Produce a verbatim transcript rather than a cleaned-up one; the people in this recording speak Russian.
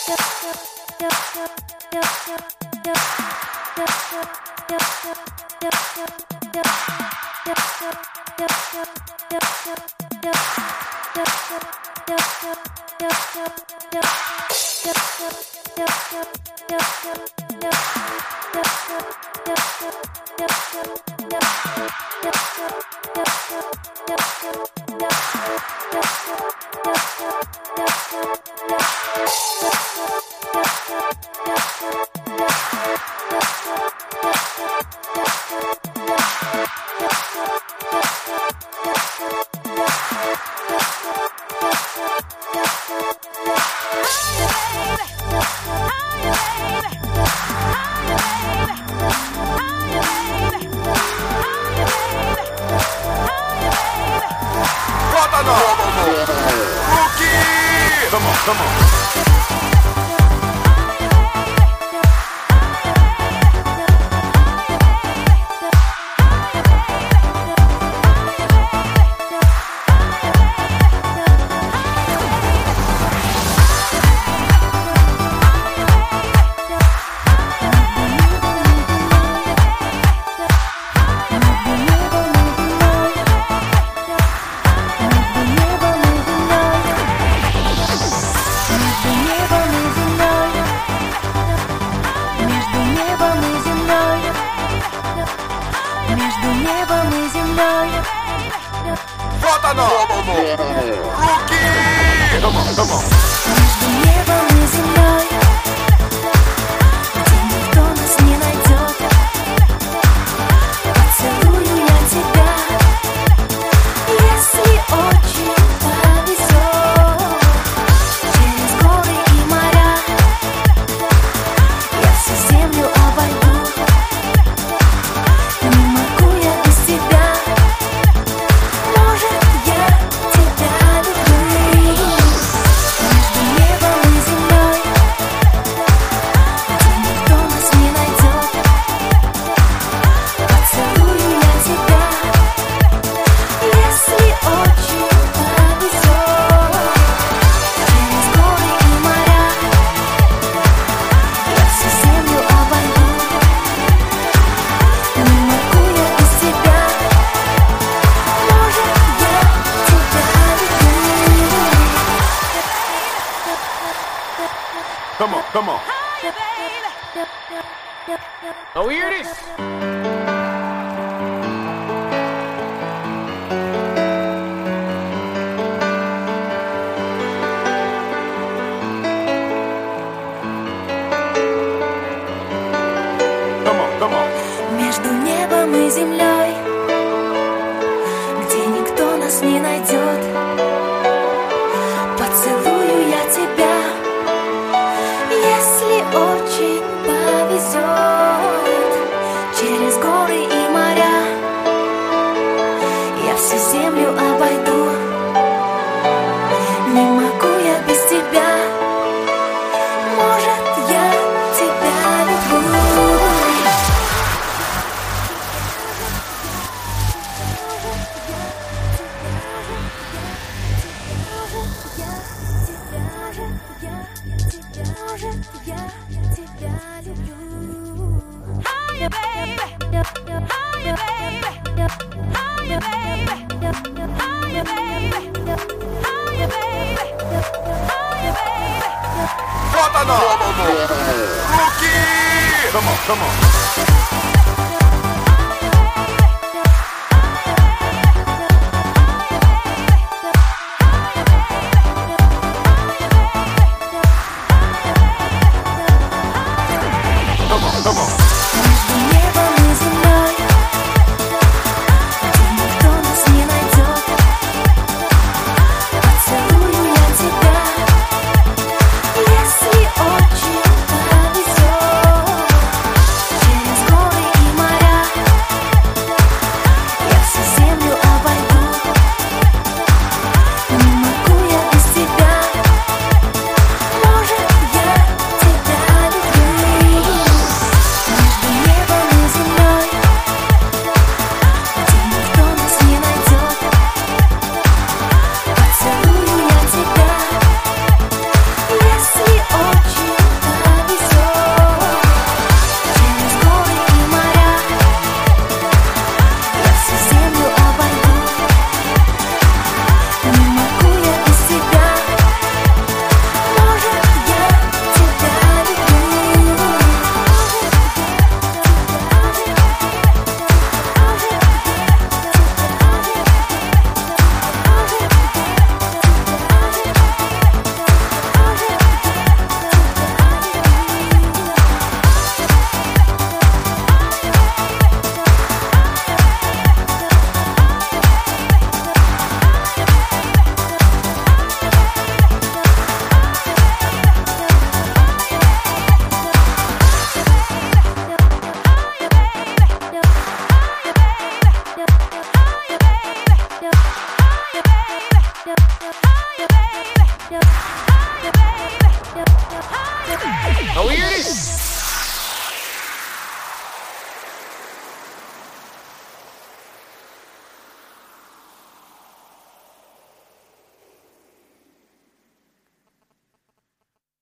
Вот оно! Руки! Come on, come on. Вот оно! Руки! Come on, come on. Между небом и землей, где никто нас не найдет, поцелую я тебя, если очень повезет. Через горы и моря я всю землю обойду. Не могу я без тебя. Может, я тебя люблю. Между небом и землей, где никто нас не найдет, поцелую я тебя, если очень повезет. Через горы и моря я всю землю обойду. Не могу я без тебя. Может, я тебя люблю. Come on, come on. Oh, here it is. Come on, come on. Между небом и землей, где никто нас не найдет, поцелую я тебя, если очень повезет. Через горы и моря я всю землю обойду. Не могу я без тебя. Может, я тебя люблю. Вот оно! Руки! Come on, come on.